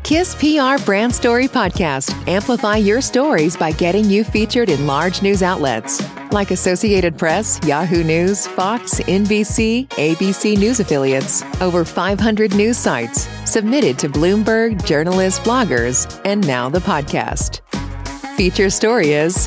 KISS PR Brand Story Podcast. Amplify your stories by getting you featured in large news outlets like Associated Press, Yahoo News, Fox, NBC, ABC News affiliates, over 500 news sites, submitted to Bloomberg, journalists, bloggers, and now the podcast. Feature story is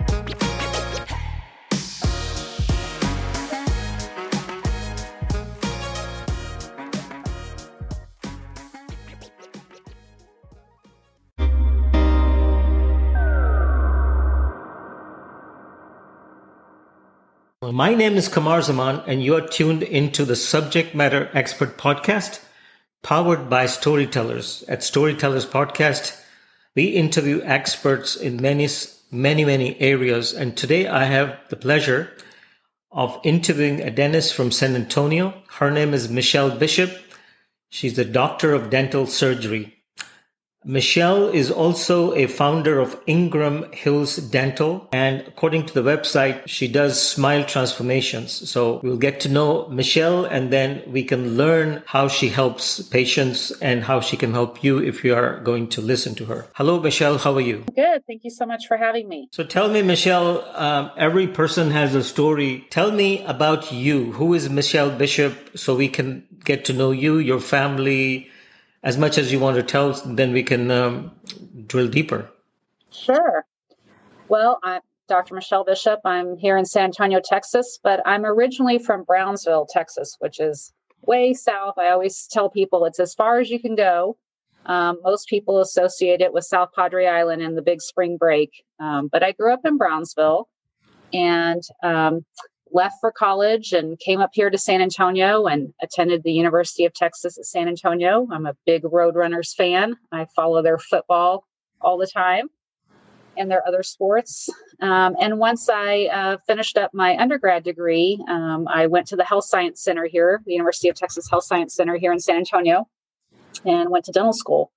My name is Kamar Zaman, and you are tuned into the Subject Matter Expert Podcast, powered by Storytellers. At Storytellers Podcast, we interview experts in many areas. And today I have the pleasure of interviewing a dentist from San Antonio. Her name is Michelle Bishop. She's a doctor of dental surgery. Michelle is also a founder of Ingram Hills Dental, and according to the website, she does smile transformations. So we'll get to know Michelle, and then we can learn how she helps patients and how she can help you if you are going to listen to her. Hello, Michelle. How are you? Good. Thank you so much for having me. So tell me, Michelle, every person has a story. Tell me about you. Who is Michelle Bishop, so we can get to know you, your family, as much as you want to tell, then we can drill deeper. Sure. Well, I'm Dr. Michelle Bishop. I'm here in San Antonio, Texas, but I'm originally from Brownsville, Texas, which is way south. I always tell people it's as far as you can go. Most people associate it with South Padre Island and the big spring break. But I grew up in Brownsville and left for college and came up here to San Antonio and attended the University of Texas at San Antonio. I'm a big Roadrunners fan. I follow their football all the time and their other sports. And once I finished up my undergrad degree, I went to the Health Science Center here, the University of Texas Health Science Center here in San Antonio, and went to dental school.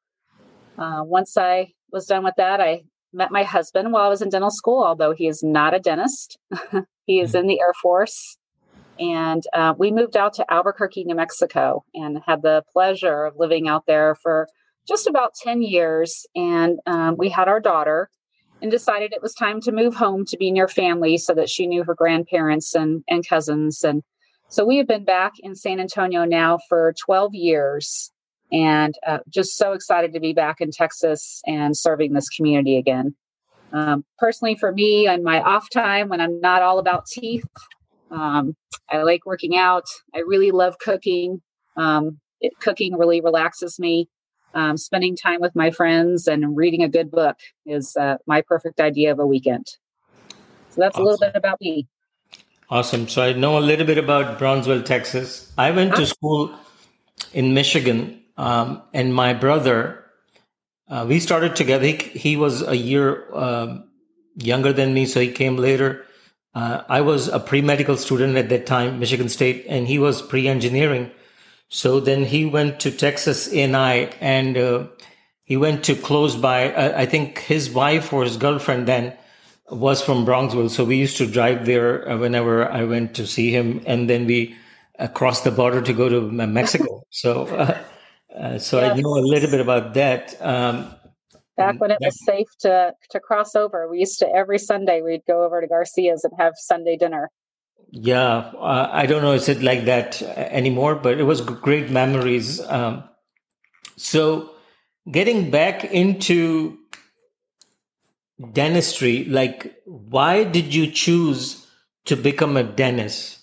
Once I was done with that, I met my husband while I was in dental school, although he is not a dentist. He is in the Air Force. And we moved out to Albuquerque, New Mexico, and had the pleasure of living out there for just about 10 years. And we had our daughter and decided it was time to move home to be near family so that she knew her grandparents and cousins. And so we have been back in San Antonio now for 12 years and just so excited to be back in Texas and serving this community again. Personally, for me, on my off time when I'm not all about teeth, I like working out. I really love cooking. Cooking really relaxes me. Spending time with my friends and reading a good book is my perfect idea of a weekend. So that's awesome. A little bit about me. Awesome. So I know a little bit about Brownsville, Texas. I went to school in Michigan, and my brother, we started together. He was a year younger than me, so he came later. I was a pre-medical student at that time, Michigan State, and he was pre-engineering. So then he went to Texas A&I, and he went to close by. I think his wife or his girlfriend then was from Bronxville, so we used to drive there whenever I went to see him, and then we crossed the border to go to Mexico. So yes. I know a little bit about that. Back when it was safe to cross over, we used to every Sunday we'd go over to Garcia's and have Sunday dinner. Yeah, I don't know is it like that anymore, but it was great memories. So getting back into dentistry, like why did you choose to become a dentist?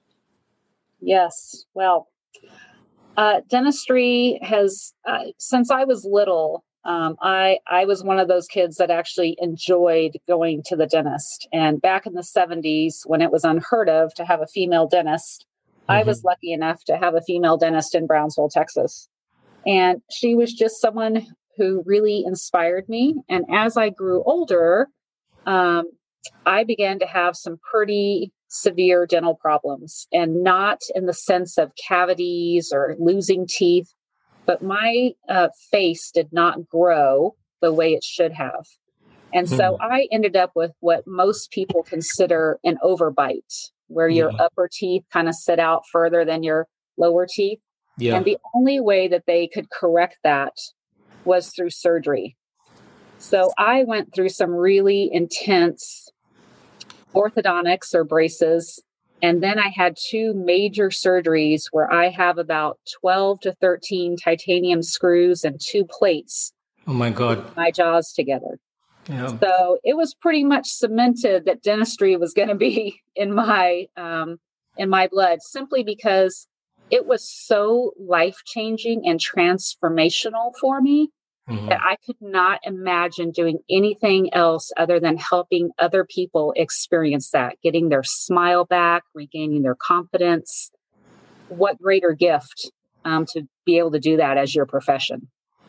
Yes, well, dentistry has, since I was little, I was one of those kids that actually enjoyed going to the dentist. And back in the 70s, when it was unheard of to have a female dentist, I was lucky enough to have a female dentist in Brownsville, Texas. And she was just someone who really inspired me. And as I grew older, I began to have some pretty severe dental problems, and not in the sense of cavities or losing teeth, but my face did not grow the way it should have. And so I ended up with what most people consider an overbite, where your upper teeth kind of sit out further than your lower teeth. Yeah. And the only way that they could correct that was through surgery. So I went through some really intense orthodontics or braces. And then I had 2 major surgeries where I have about 12 to 13 titanium screws and 2 plates. Oh my God. My jaws together. Yeah. So it was pretty much cemented that dentistry was going to be in my blood, simply because it was so life-changing and transformational for me that I could not imagine doing anything else other than helping other people experience that, getting their smile back, regaining their confidence. What greater gift to be able to do that as your profession.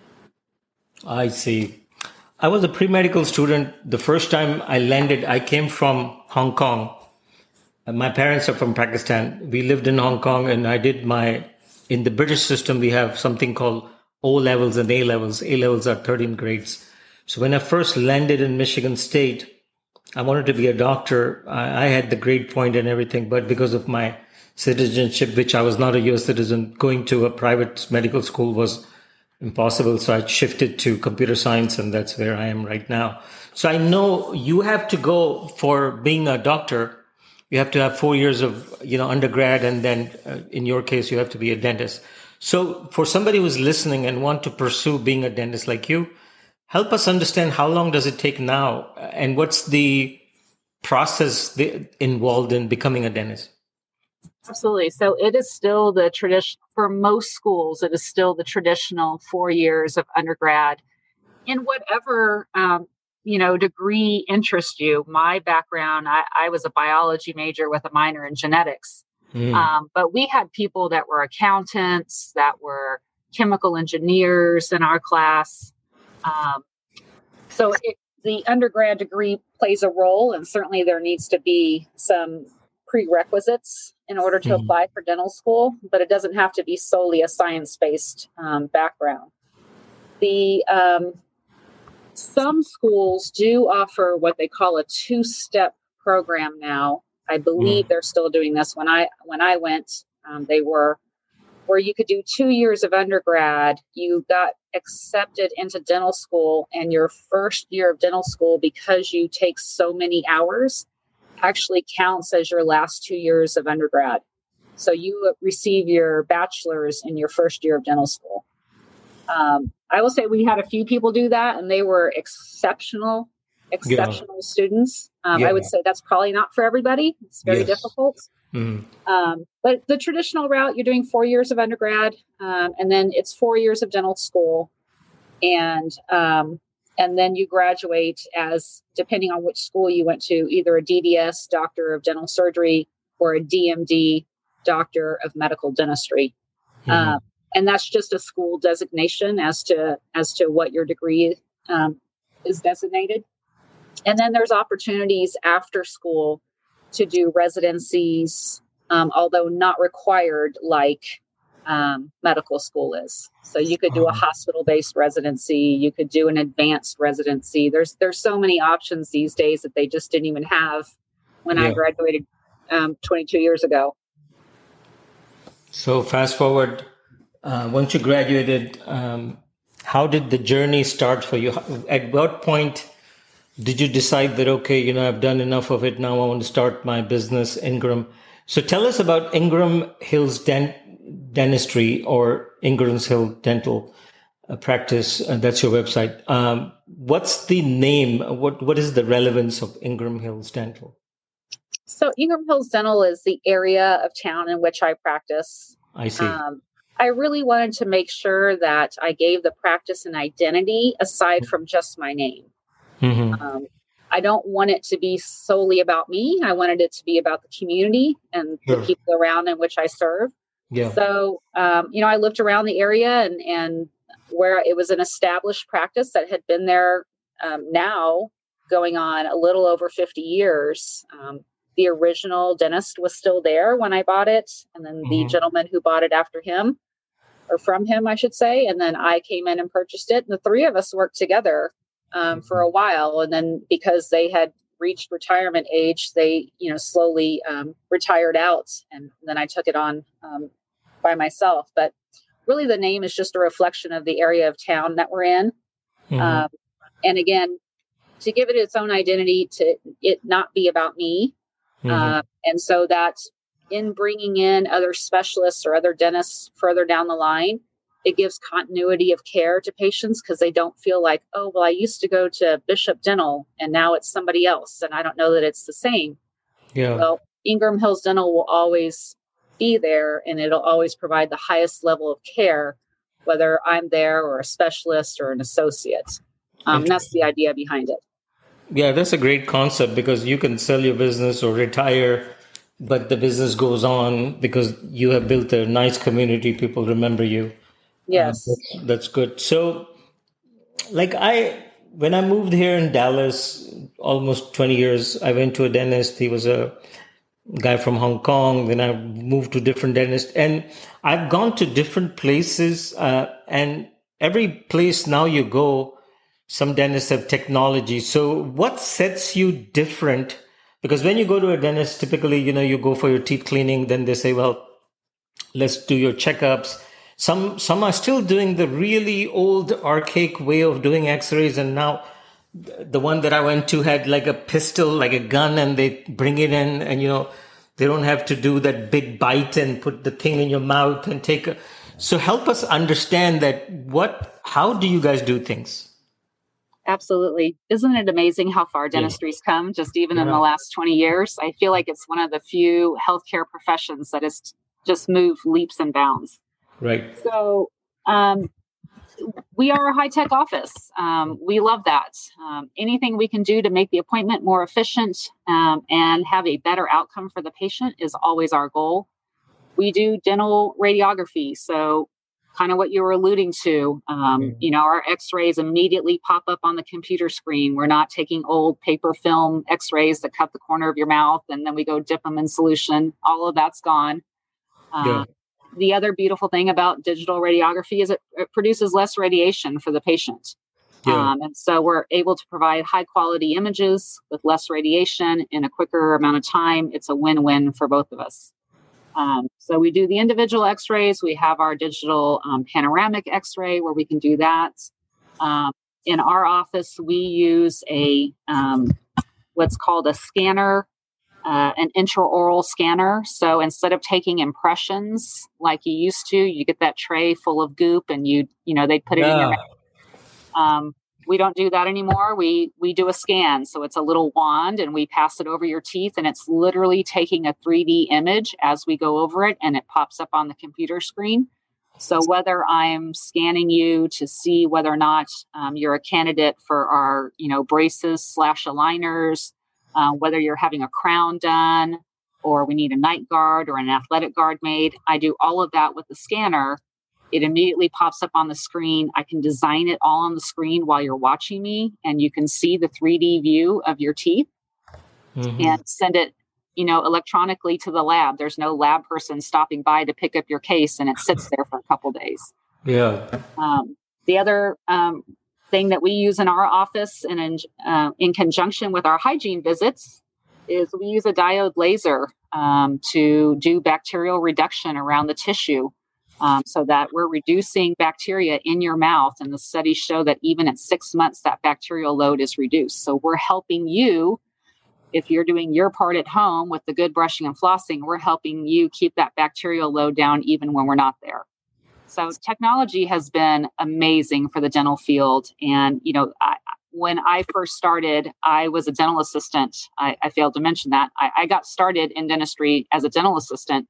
I see. I was a pre-medical student. The first time I landed, I came from Hong Kong. My parents are from Pakistan. We lived in Hong Kong, and I did in the British system, we have something called O levels and A levels. A levels are 13 grades. So when I first landed in Michigan State, I wanted to be a doctor. I had the grade point and everything, but because of my citizenship, which I was not a US citizen, going to a private medical school was impossible. So I shifted to computer science, and that's where I am right now. So I know you have to go for being a doctor. You have to have 4 years of, undergrad, and then in your case, you have to be a dentist. So for somebody who's listening and want to pursue being a dentist like you, help us understand how long does it take now, and what's the process involved in becoming a dentist? Absolutely. So it is still the tradition for most schools. It is still the traditional 4 years of undergrad in whatever, degree interests you. My background, I was a biology major with a minor in genetics. But we had people that were accountants, that were chemical engineers in our class. So the undergrad degree plays a role, and certainly there needs to be some prerequisites in order to apply for dental school, but it doesn't have to be solely a science-based background. Some schools do offer what they call a 2-step program now. I believe they're still doing this. When I went, they were where you could do 2 years of undergrad. You got accepted into dental school, and your first year of dental school, because you take so many hours, actually counts as your last 2 years of undergrad. So you receive your bachelor's in your first year of dental school. I will say we had a few people do that, and they were exceptional students. I would say that's probably not for everybody. It's very difficult. But the traditional route, you're doing 4 years of undergrad, and then it's 4 years of dental school. And then you graduate as, depending on which school you went to, either a DDS, Doctor of Dental Surgery, or a DMD, Doctor of Medical Dentistry. And that's just a school designation as to what your degree is designated. And then there's opportunities after school to do residencies, although not required like medical school is. So you could do a hospital-based residency. You could do an advanced residency. There's so many options these days that they just didn't even have when I graduated 22 years ago. So fast forward, once you graduated, how did the journey start for you? At what point did you decide that, okay, I've done enough of it. Now I want to start my business, Ingram. So tell us about Ingram Hills Dentistry, or Ingram's Hill Dental Practice. That's your website. What's the name? What is the relevance of Ingram Hills Dental? So Ingram Hills Dental is the area of town in which I practice. I see. I really wanted to make sure that I gave the practice an identity aside from just my name. I don't want it to be solely about me. I wanted it to be about the community and the people around in which I serve. So, I looked around the area and where it was an established practice that had been there now going on a little over 50 years. The original dentist was still there when I bought it. And then the gentleman who bought it after him, or from him, I should say. And then I came in and purchased it. And the three of us worked together for a while. And then because they had reached retirement age, they, slowly retired out. And then I took it on by myself. But really the name is just a reflection of the area of town that we're in. Mm-hmm. And again, to give it its own identity, to it not be about me. Mm-hmm. And so that in bringing in other specialists or other dentists further down the line, it gives continuity of care to patients because they don't feel like, oh, well, I used to go to Bishop Dental and now it's somebody else. And I don't know that it's the same. Yeah. Well, Ingram Hills Dental will always be there and it'll always provide the highest level of care, whether I'm there or a specialist or an associate. That's the idea behind it. Yeah, that's a great concept because you can sell your business or retire, but the business goes on because you have built a nice community. People remember you. Yes. That's good. So when I moved here in Dallas, almost 20 years, I went to a dentist. He was a guy from Hong Kong. Then I moved to different dentists and I've gone to different places. And every place now you go, some dentists have technology. So what sets you different? Because when you go to a dentist, typically, you go for your teeth cleaning, then they say, well, let's do your checkups. Some are still doing the really old archaic way of doing x-rays. And now the one that I went to had like a pistol, like a gun, and they bring it in and, they don't have to do that big bite and put the thing in your mouth and so help us understand that how do you guys do things? Absolutely. Isn't it amazing how far dentistry's come just even in the last 20 years? I feel like it's one of the few healthcare professions that has just moved leaps and bounds. Right. So we are a high-tech office. We love that. Anything we can do to make the appointment more efficient and have a better outcome for the patient is always our goal. We do dental radiography. So kind of what you were alluding to, our x-rays immediately pop up on the computer screen. We're not taking old paper film x-rays that cut the corner of your mouth and then we go dip them in solution. All of that's gone. The other beautiful thing about digital radiography is it produces less radiation for the patient. Yeah. And so we're able to provide high quality images with less radiation in a quicker amount of time. It's a win-win for both of us. So we do the individual x-rays. We have our digital panoramic x-ray where we can do that. In our office, we use what's called a scanner, an intraoral scanner. So instead of taking impressions like you used to, you get that tray full of goop and they'd put it in your mouth. We don't do that anymore. We do a scan. So it's a little wand and we pass it over your teeth and it's literally taking a 3D image as we go over it and it pops up on the computer screen. So whether I'm scanning you to see whether or not you're a candidate for our, braces / aligners, whether you're having a crown done or we need a night guard or an athletic guard made, I do all of that with the scanner. It immediately pops up on the screen. I can design it all on the screen while you're watching me, and you can see the 3D view of your teeth and send it, electronically to the lab. There's no lab person stopping by to pick up your case, and it sits there for a couple days. Yeah. The other thing that we use in our office and in conjunction with our hygiene visits is we use a diode laser to do bacterial reduction around the tissue. So that we're reducing bacteria in your mouth. And the studies show that even at 6 months, that bacterial load is reduced. So we're helping you, if you're doing your part at home with the good brushing and flossing, we're helping you keep that bacterial load down even when we're not there. So technology has been amazing for the dental field. And, when I first started, I was a dental assistant. I failed to mention that. I got started in dentistry as a dental assistant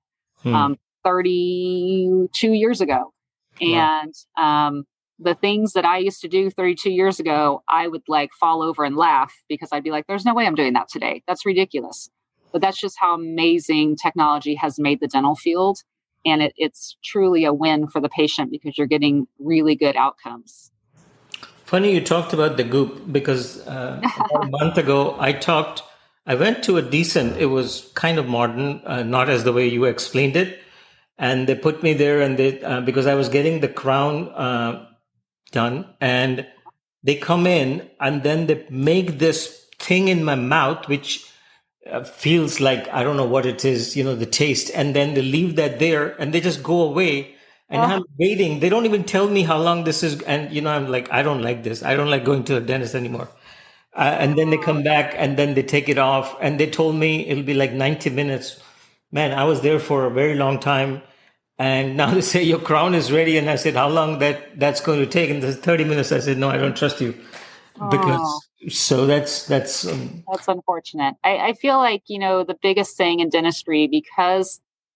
32 years ago. And the things that I used to do 32 years ago, I would fall over and laugh because I'd be like, there's no way I'm doing that today. That's ridiculous. But that's just how amazing technology has made the dental field. And it's truly a win for the patient because you're getting really good outcomes. Funny you talked about the goop because about a month ago, I went to it was kind of modern, not as the way you explained it. And they put me there and because I was getting the crown done and they come in and then they make this thing in my mouth, which feels like, I don't know what it is, the taste. And then they leave that there and they just go away. And I'm waiting. They don't even tell me how long this is. And, I'm like, I don't like this. I don't like going to a dentist anymore. And then they come back and then they take it off. And they told me it'll be like 90 minutes. Man, I was there for a very long time. And now they say your crown is ready. And I said, how long that's going to take? And there's 30 minutes. I said, no, I don't trust you. Because so that's unfortunate. I feel like, the biggest thing in dentistry, because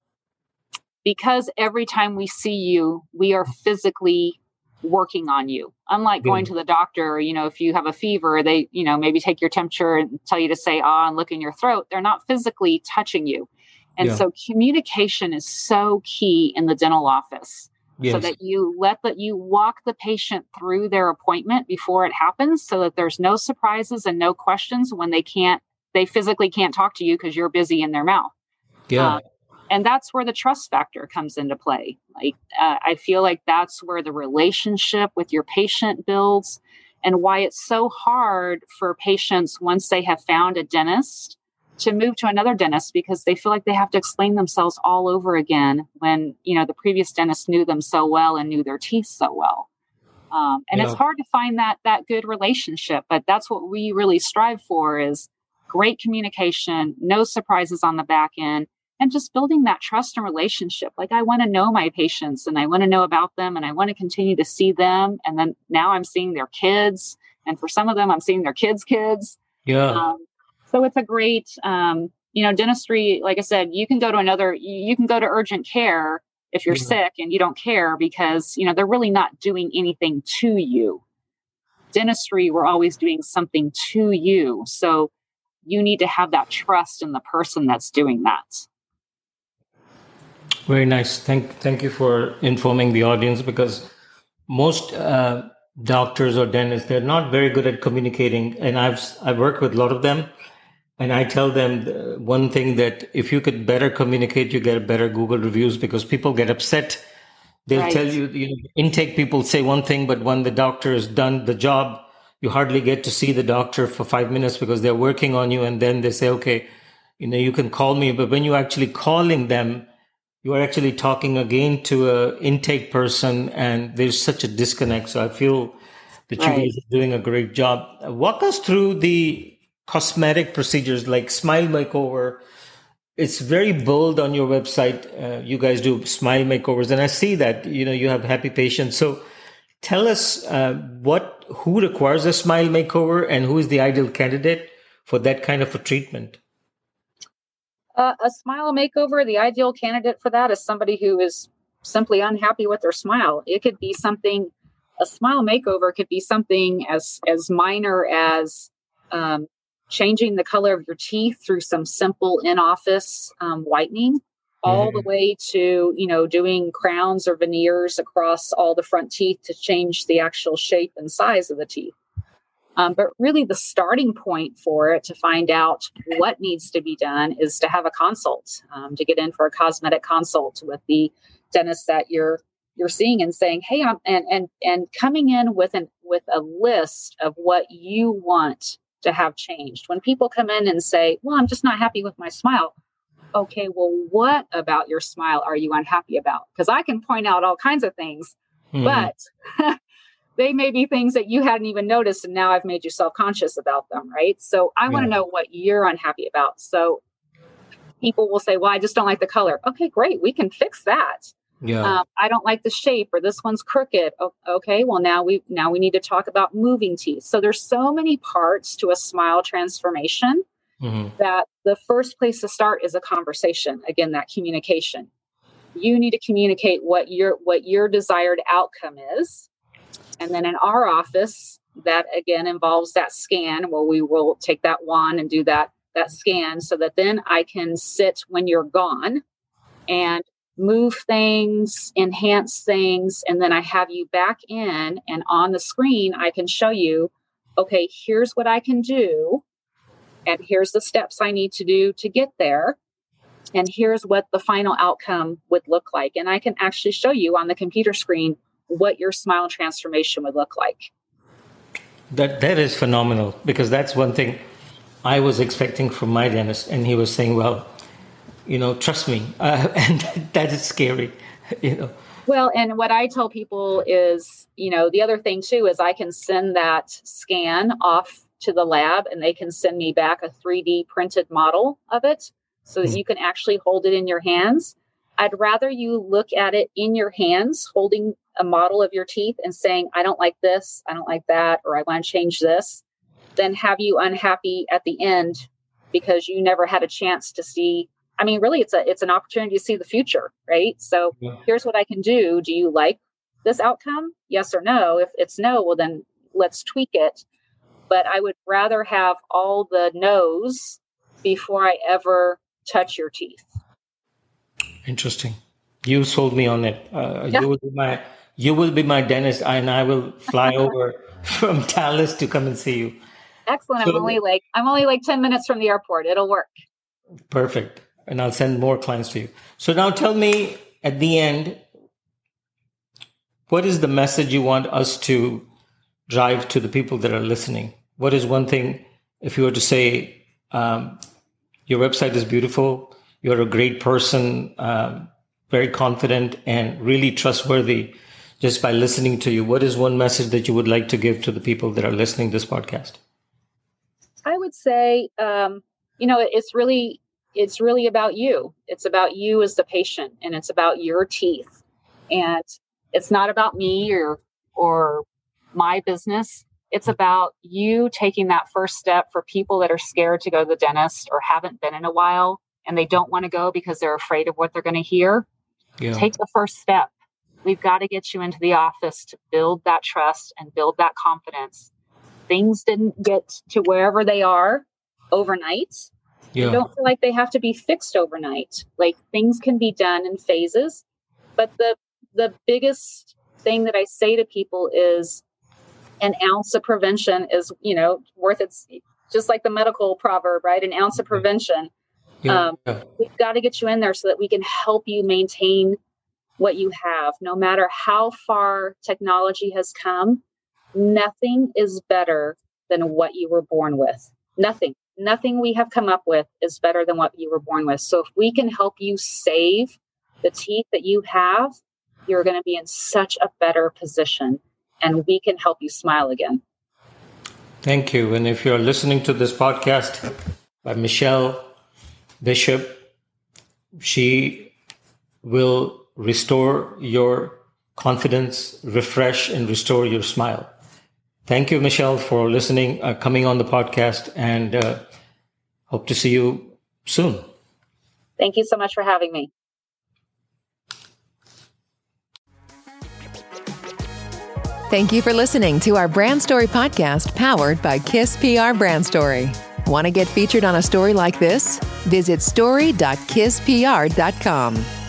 every time we see you, we are physically working on you. Unlike going to the doctor, if you have a fever, they, maybe take your temperature and tell you to say, and look in your throat. They're not physically touching you. And so communication is so key in the dental office. Yes. So that you walk the patient through their appointment before it happens, so that there's no surprises and no questions when they physically can't talk to you because you're busy in their mouth. Yeah. And that's where the trust factor comes into play. I feel like that's where the relationship with your patient builds, and why it's so hard for patients once they have found a dentist to move to another dentist, because they feel like they have to explain themselves all over again when, the previous dentist knew them so well and knew their teeth so well. And it's hard to find that good relationship, but that's what we really strive for, is great communication, no surprises on the back end, and just building that trust and relationship. Like, I want to know my patients and I want to know about them and I want to continue to see them. And then now I'm seeing their kids. And for some of them, I'm seeing their kids' kids. Yeah. So it's a great, dentistry. Like I said, you can go to urgent care if you're sick and you don't care, because, they're really not doing anything to you. Dentistry, we're always doing something to you. So you need to have that trust in the person that's doing that. Very nice. Thank you for informing the audience, because most doctors or dentists, they're not very good at communicating. And I've worked with a lot of them. And I tell them one thing, that if you could better communicate, you get better Google reviews, because people get upset. They'll tell you, intake people say one thing, but when the doctor has done the job, you hardly get to see the doctor for 5 minutes because they're working on you. And then they say, okay, you can call me. But when you're actually calling them, you are actually talking again to a intake person, and there's such a disconnect. So I feel that you guys are doing a great job. Walk us through the cosmetic procedures like smile makeover. It's very bold on your website. You guys do smile makeovers, and I see that you have happy patients. So tell us who requires a smile makeover and who is the ideal candidate for that kind of a treatment. A smile makeover, the ideal candidate for that is somebody who is simply unhappy with their smile. It could be something. A smile makeover could be something as minor as changing the color of your teeth through some simple in-office whitening, all the way to, doing crowns or veneers across all the front teeth to change the actual shape and size of the teeth. But really the starting point for it, to find out what needs to be done, is to have a consult, to get in for a cosmetic consult with the dentist that you're seeing, and saying, hey, and coming in with a list of what you want to have changed. When people come in and say, well, I'm just not happy with my smile. Okay, well, what about your smile are you unhappy about? Because I can point out all kinds of things, but they may be things that you hadn't even noticed, and now I've made you self-conscious about them, right? So I want to know what you're unhappy about. So people will say, well, I just don't like the color. Okay, great. We can fix that. Yeah. I don't like the shape, or this one's crooked. Okay, well, now we need to talk about moving teeth. So there's so many parts to a smile transformation that the first place to start is a conversation. Again, that communication. You need to communicate what your desired outcome is. And then in our office, that again involves that scan, where we will take that wand and do that scan, so that then I can sit when you're gone and move things, enhance things, and then I have you back in, and on the screen, I can show you, okay, here's what I can do, and here's the steps I need to do to get there, and here's what the final outcome would look like. And I can actually show you on the computer screen what your smile transformation would look like. That is phenomenal, because that's one thing I was expecting from my dentist, and he was saying, well, trust me. And that is scary. Well, and what I tell people is, the other thing too is I can send that scan off to the lab and they can send me back a 3D printed model of it so that you can actually hold it in your hands. I'd rather you look at it in your hands, holding a model of your teeth and saying, I don't like this, I don't like that, or I want to change this, than have you unhappy at the end because you never had a chance to see. I mean, really, it's an opportunity to see the future, right? So here's what I can do. Do you like this outcome? Yes or no? If it's no, well, then let's tweak it. But I would rather have all the no's before I ever touch your teeth. Interesting. You sold me on it. You will be my dentist, and I will fly over from Dallas to come and see you. Excellent. So, I'm only like 10 minutes from the airport. It'll work. Perfect. And I'll send more clients to you. So now tell me at the end, what is the message you want us to drive to the people that are listening? What is one thing, if you were to say, your website is beautiful, you're a great person, very confident and really trustworthy just by listening to you, what is one message that you would like to give to the people that are listening to this podcast? I would say, it's really about you. It's about you as the patient, and it's about your teeth. And it's not about me or my business. It's about you taking that first step for people that are scared to go to the dentist or haven't been in a while and they don't want to go because they're afraid of what they're going to hear. Yeah. Take the first step. We've got to get you into the office to build that trust and build that confidence. Things didn't get to wherever they are overnight. Yeah. I don't feel like they have to be fixed overnight. Like, things can be done in phases. But the biggest thing that I say to people is an ounce of prevention is, worth its, just like the medical proverb, right? An ounce of prevention. Yeah. We've got to get you in there so that we can help you maintain what you have. No matter how far technology has come, nothing is better than what you were born with. Nothing we have come up with is better than what you were born with. So if we can help you save the teeth that you have, you're going to be in such a better position, and we can help you smile again. Thank you. And if you're listening to this podcast by Michelle Bishop, she will restore your confidence, refresh and restore your smile. Thank you, Michelle, for listening, coming on the podcast, and hope to see you soon. Thank you so much for having me. Thank you for listening to our Brand Story podcast powered by KISS PR Brand Story. Want to get featured on a story like this? Visit story.kisspr.com.